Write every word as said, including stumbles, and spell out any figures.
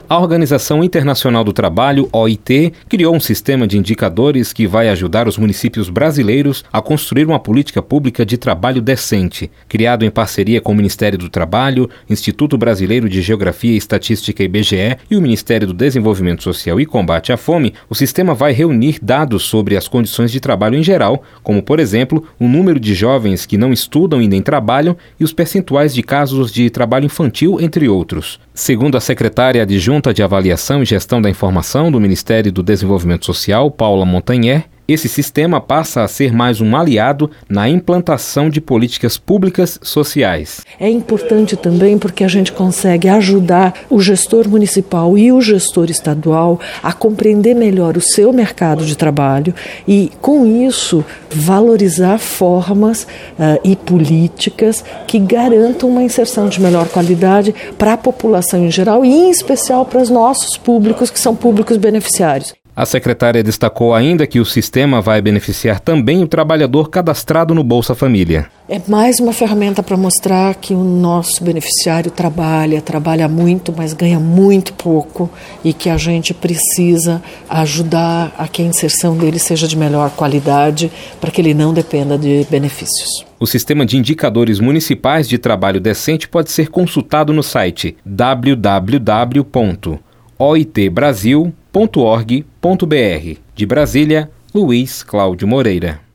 A Organização Internacional do Trabalho, O I T, criou um sistema de indicadores que vai ajudar os municípios brasileiros a construir uma política pública de trabalho decente. Criado em parceria com o Ministério do Trabalho, Instituto Brasileiro de Geografia e Estatística I B G E e o Ministério do Desenvolvimento Social e Combate à Fome, o sistema vai reunir dados sobre as condições de trabalho em geral, como, por exemplo, o número de jovens que não estudam e nem trabalham e os percentuais de casos de trabalho infantil, entre outros. Segundo a secretária adjunta de Avaliação e Gestão da Informação do Ministério do Desenvolvimento Social, Paula Montanher, esse sistema passa a ser mais um aliado na implantação de políticas públicas sociais. É importante também porque a gente consegue ajudar o gestor municipal e o gestor estadual a compreender melhor o seu mercado de trabalho e, com isso, valorizar formas uh, e políticas que garantam uma inserção de melhor qualidade para a população em geral e, em especial, para os nossos públicos, que são públicos beneficiários. A secretária destacou ainda que o sistema vai beneficiar também o trabalhador cadastrado no Bolsa Família. É mais uma ferramenta para mostrar que o nosso beneficiário trabalha, trabalha muito, mas ganha muito pouco e que a gente precisa ajudar a que a inserção dele seja de melhor qualidade para que ele não dependa de benefícios. O sistema de indicadores municipais de trabalho decente pode ser consultado no site w w w ponto o i t brasil ponto org ponto b r. De Brasília, Luiz Cláudio Moreira.